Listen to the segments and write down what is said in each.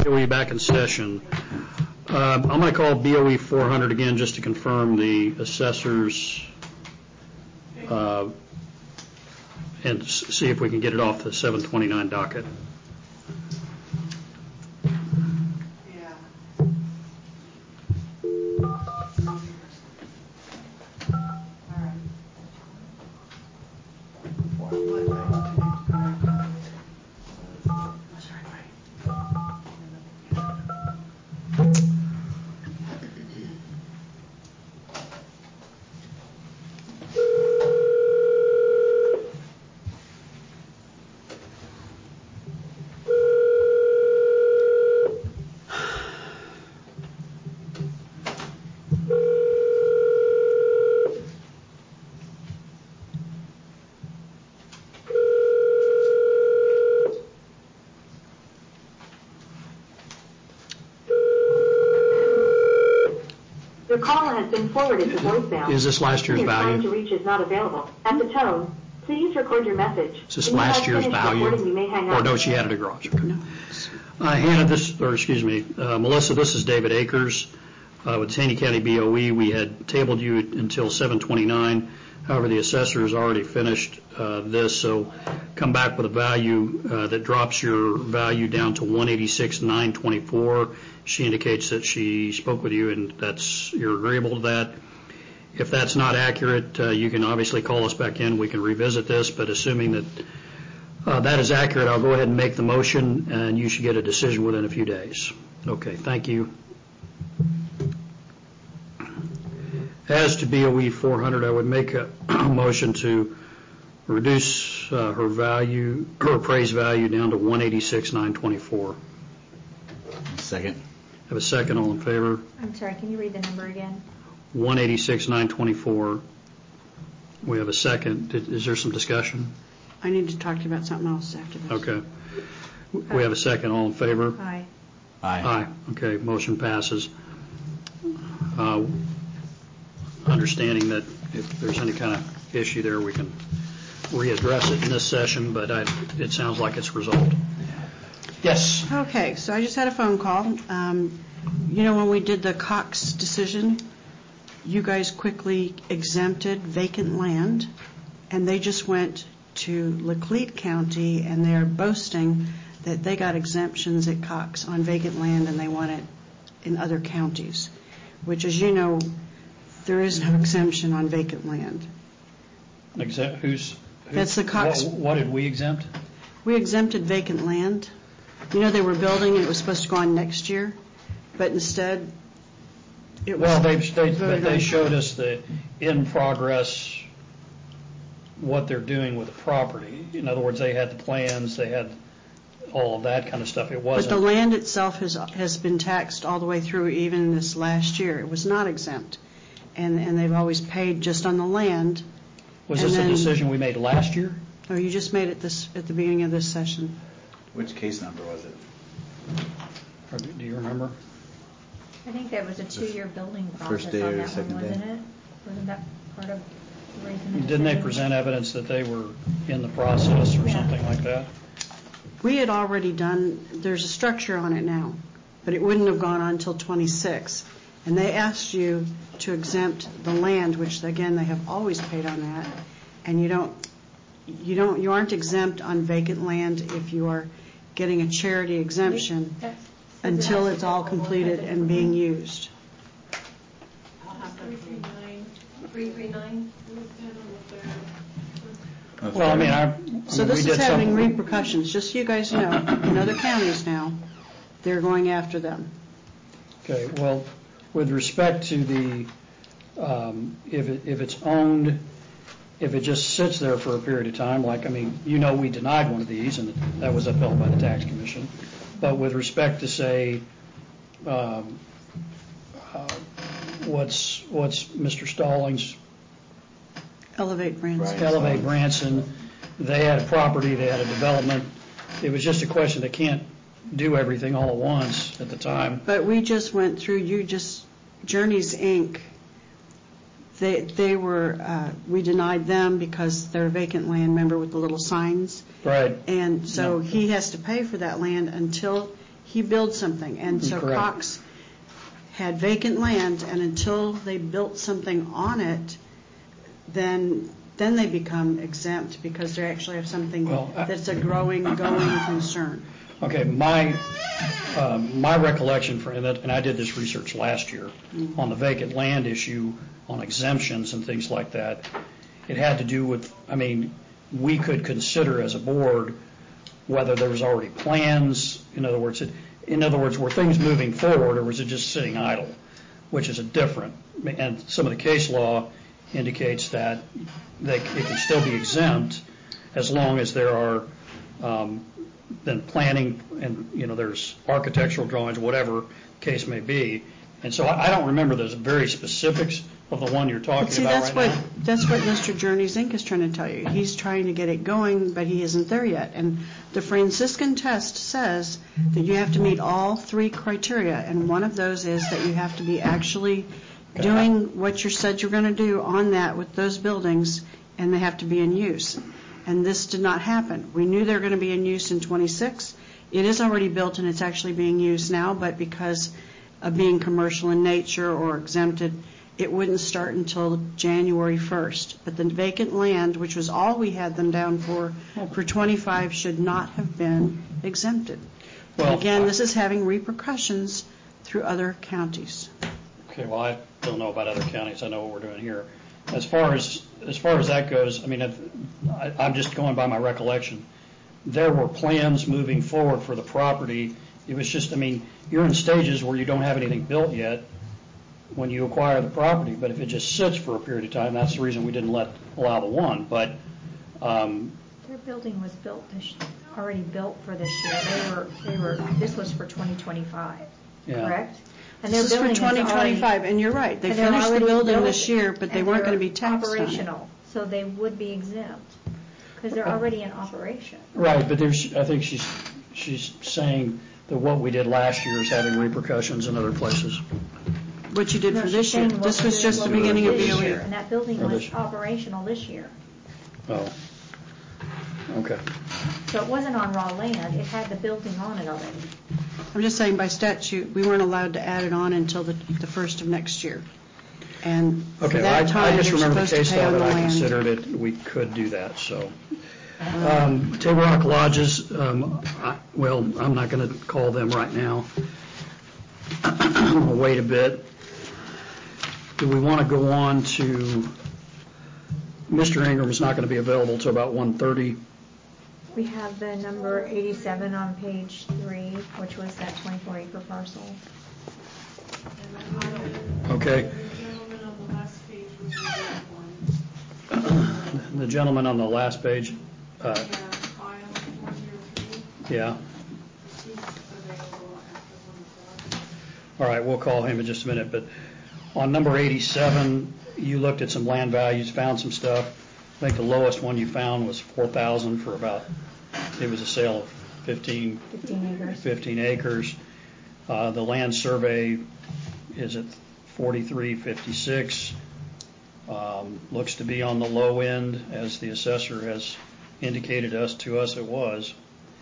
BOE back in session. I'm going to call BOE 400 again just to confirm the assessors and see if we can get it off the 729 docket. Your call has been forwarded to voicemail. Is this last year's value? Trying to reach is not available. At the tone, please record your message. Is this last year's value? Or no, she had it at garage. Okay. No. Hannah, Melissa, this is David Akers with Taney County BOE. We had tabled you until 7/29. However, the assessor has already finished this, so come back with a value that drops your value down to 186,924. She indicates that she spoke with you and you're agreeable to that. If that's not accurate, you can obviously call us back in. We can revisit this, but assuming that that is accurate, I'll go ahead and make the motion, and you should get a decision within a few days. Okay, thank you. As to BOE 400, I would make a motion to reduce her appraised value down to 186,924. Second. Have a second. All in favor? I'm sorry, can you read the number again? 186,924. We have a second. Is there some discussion? I need to talk to you about something else after this. Okay. We have a second. All in favor? Aye. Aye. Aye. Okay, motion passes. Understanding that if there's any kind of issue there, we can readdress it in this session, but it sounds like it's resolved. Yes. Okay, so I just had a phone call. When we did the Cox decision, you guys quickly exempted vacant land, and they just went to Laclede County, and they're boasting that they got exemptions at Cox on vacant land, and they want it in other counties, which, as you know, there is no exemption on vacant land. That's the Cox. What did we exempt? We exempted vacant land. They were building and it was supposed to go on next year, but instead it was. Well, they showed us the in progress, what they're doing with the property. In other words, they had the plans, they had all of that kind of stuff. It wasn't. But the land itself has been taxed all the way through, even this last year. It was not exempt, and they've always paid just on the land. Was this a decision we made last year? Oh, you just made it at the beginning of this session. Which case number was it? Do you remember? I think that was a 2-year building process First day on or that second one, day? wasn't it? Wasn't that part of the reason? Didn't they present evidence that they were in the process or something like that? We had already done, there's a structure on it now, but it wouldn't have gone on until 26. And they asked you to exempt the land, which again, they have always paid on that. And you aren't exempt on vacant land if you are getting a charity exemption until it's all completed and being used. 339. Well, so this is having repercussions. Just so you guys know, in other counties now, they're going after them. Okay. Well, with respect to the if it's owned, if it just sits there for a period of time, we denied one of these, and that was upheld by the tax commission. But with respect to, say, what's Mr. Stallings? Elevate Branson. Elevate Branson. They had a property, they had a development. It was just a question. They can't do everything all at once at the time. But we just went through, Journeys Inc., we denied them because they're a vacant land, remember, with the little signs? Right. And so he has to pay for that land until he builds something. And so Correct. Cox had vacant land, and until they built something on it, then they become exempt because they actually have something that's a going concern. Okay, my recollection and I did this research last year on the vacant land issue, on exemptions and things like that. It had to do with, we could consider as a board whether there was already plans. In other words, were things moving forward, or was it just sitting idle, which is a different. And some of the case law indicates that it can still be exempt as long as there are then planning and there's architectural drawings, whatever the case may be. And so I don't remember those very specifics of the one you're talking about right now. That's what Mr. Journeys Inc. is trying to tell you. He's trying to get it going, but he isn't there yet. And the Franciscan test says that you have to meet all 3 criteria, and one of those is that you have to be actually doing what you said you're going to do on that with those buildings, and they have to be in use. And this did not happen. We knew they were going to be in use in 26. It is already built, and it's actually being used now, but because of being commercial in nature or exempted, it wouldn't start until January 1st. But the vacant land, which was all we had them down for 25, should not have been exempted. Well, again, this is having repercussions through other counties. Okay, well, I don't know about other counties. I know what we're doing here. As far as that goes, I'm just going by my recollection. There were plans moving forward for the property. It was just, you're in stages where you don't have anything built yet when you acquire the property. But if it just sits for a period of time, that's the reason we didn't allow the one. But their building was already built for this year. This was for 2025, correct? And this is for 2025, and you're right. They finished the building this year, but they weren't going to be taxed operational, on it. So they would be exempt because they're already in operation. Right, but I think she's saying that what we did last year is having repercussions in other places. What you did for this year. This was just the beginning of BOE. And that building was operational this year. Oh, okay. So it wasn't on raw land. It had the building on it already. I'm just saying by statute, we weren't allowed to add it on until the first of next year. And for that time, I just they're remember the supposed case to pay law on the that I land. considered it. We could do that, so. Table Rock Lodges, I'm not going to call them right now. We'll wait a bit. Do we want to go on to, Mr. Ingram's not going to be available until about 1:30. We have the number 87 on page 3, which was that 24-acre parcel. Okay. The gentleman on the last page. Yeah. All right, we'll call him in just a minute. But on number 87, you looked at some land values, found some stuff. I think the lowest one you found was $4,000 for about, it was a sale of 15 acres. The land survey is at 4356. Looks to be on the low end, as the assessor has indicated to us it was.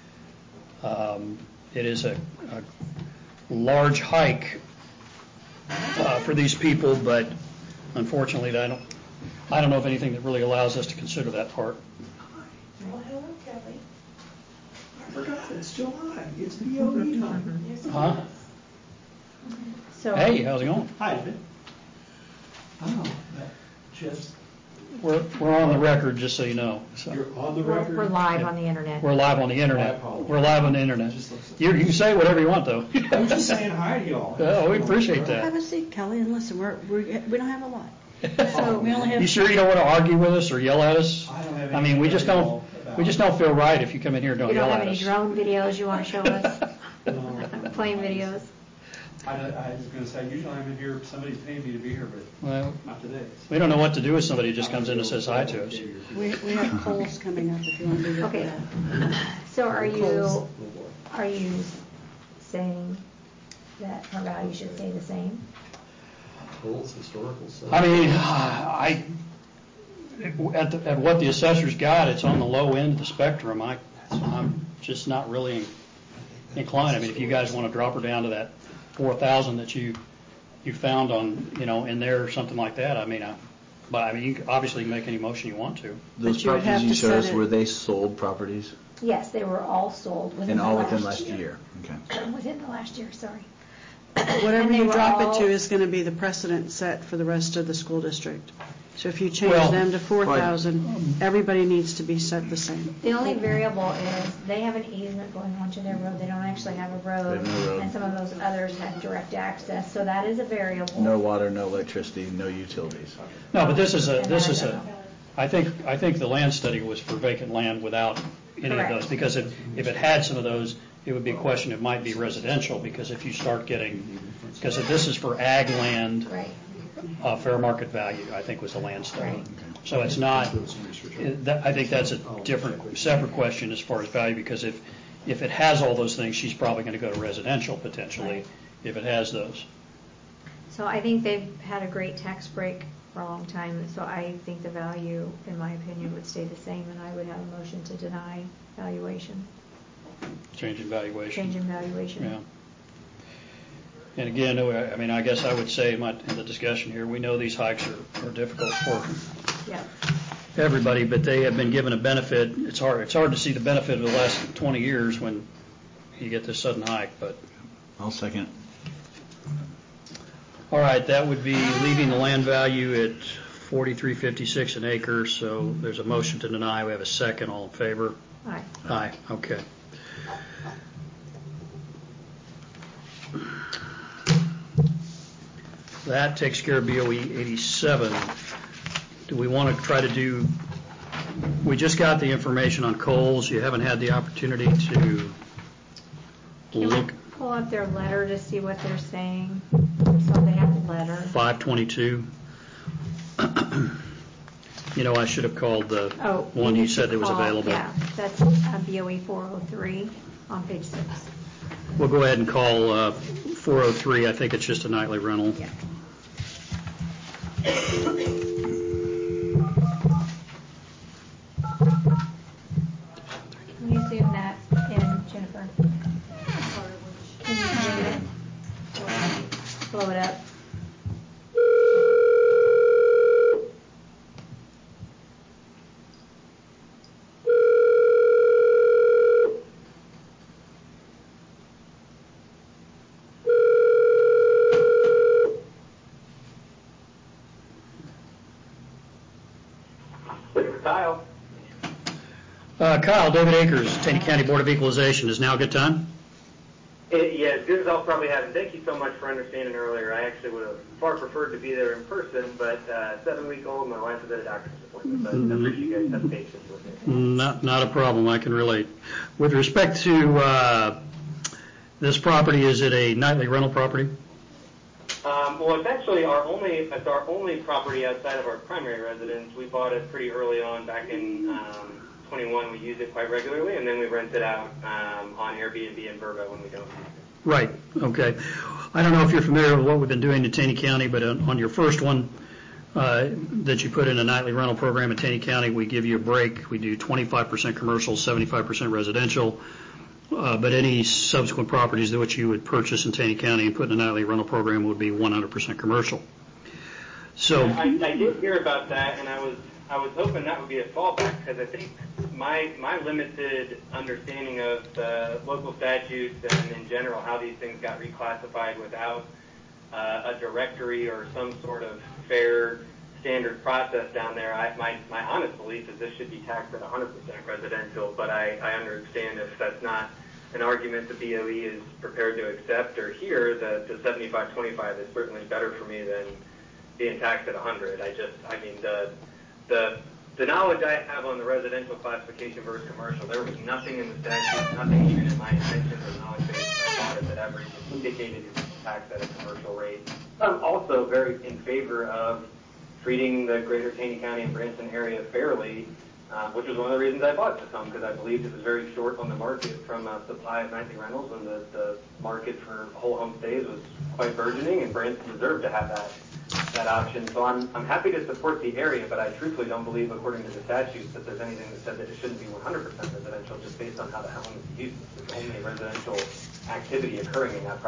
It is a large hike for these people, but unfortunately, I don't know of anything that really allows us to consider that part. Well, hello, Kelly. I forgot, it's July. It's BOE time. Huh? So, hey, how's it going? Hi. Oh, just. We're on the record, just so you know. So. You're on the record? We're live on the internet. We're live on the internet. We're live on the internet. You can say whatever you want, though. I'm just saying hi to y'all. Oh, we appreciate that. Have a seat, Kelly, and listen. We don't have a lot. So we only have. You sure you don't want to argue with us or yell at us? I don't have any. We just don't feel right if you come in here and don't yell at us. You don't have any drone videos you want to show us? Plane videos? I was going to say, usually I'm in here, somebody's paying me to be here, but not today. We don't know what to do with somebody who just comes in and says hi to us. We have polls coming up if you want to be there. Okay. So are you saying that her value should stay the same? Polls, historical stuff. At what the assessor's got, it's on the low end of the spectrum. I'm just not really inclined. I mean, if you guys want to drop her down to that 4,000 that you found on, in there or something like that, but you can obviously make any motion you want to. Those properties you showed us, were they sold properties? Yes, they were all sold within the last year. Okay. Within the last year, sorry. Whatever you drop it to is going to be the precedent set for the rest of the school district. So if you change them to 4,000, everybody needs to be set the same. The only variable is they have an easement going onto their road. They don't actually have a road. They have no road. And some of those others have direct access, so that is a variable. No water, no electricity, no utilities. No, but I think the land study was for vacant land without any of those, because if it had some of those, it would be a question, it might be residential, because if you start getting, because if this is for ag land, fair market value, I think was the land study. Right. So it's not, I think that's a separate question as far as value, because if it has all those things, she's probably going to go to residential potentially, if it has those. So I think they've had a great tax break for a long time, so I think the value, in my opinion, would stay the same, and I would have a motion to deny valuation. Change in valuation. Change in valuation. Yeah. And again, I guess I would say in the discussion here, we know these hikes are difficult for everybody, but they have been given a benefit. It's hard to see the benefit of the last 20 years when you get this sudden hike. But I'll second. All right, that would be leaving the land value at $43.56 an acre. So there's a motion to deny. We have a second. All in favor? Aye. Aye. Okay. That takes care of BOE 87. Do we want to try to do, we just got the information on Coles. You haven't had the opportunity to look. Pull up their letter to see what they're saying. So they have a letter. 522. I should have called the one you said that was available. Yeah, that's BOE 403 on page 6. We'll go ahead and call 403. I think it's just a nightly rental. Yeah. Can you zoom that in, Jennifer? Can you zoom it? Blow it up. Kyle, David Akers, Taney County Board of Equalization. Is now a good time? Yeah, as good as I'll probably have. And thank you so much for understanding earlier. I actually would have far preferred to be there in person, but 7-week-old, my wife was at a doctor's appointment. But I appreciate you guys have patience with me. Not a problem. I can relate. With respect to this property, is it a nightly rental property? Well, it's actually our only property outside of our primary residence. We bought it pretty early on back in 21. We use it quite regularly, and then we rent it out on Airbnb and Vrbo when we don't use it. Right. Okay. I don't know if you're familiar with what we've been doing in Taney County, but on your first one that you put in a nightly rental program in Taney County, we give you a break. We do 25% commercial, 75% residential. But any subsequent properties that which you would purchase in Taney County and put in a nightly rental program would be 100% commercial. So I did hear about that, and I was hoping that would be a fallback, because I think my limited understanding of the local statutes and in general how these things got reclassified without a directory or some sort of fair standard process down there, my honest belief is this should be taxed at 100% residential, but I understand if that's not an argument the BOE is prepared to accept or hear, the 75-25 is certainly better for me than being taxed at 100. The knowledge I have on the residential classification versus commercial, there was nothing in the statute, nothing even in my intentions or knowledge base about it that ever even indicated it was taxed at a commercial rate. I'm also very in favor of treating the greater Taney County and Branson area fairly, which was one of the reasons I bought this home, because I believed it was very short on the market from a supply of nightly rentals, and the market for whole home stays was quite burgeoning, and Branson deserved to have that option. So I'm happy to support the area, but I truthfully don't believe, according to the statutes, that there's anything that said that it shouldn't be 100% residential just based on how the home is used. There's only residential activity occurring in that property.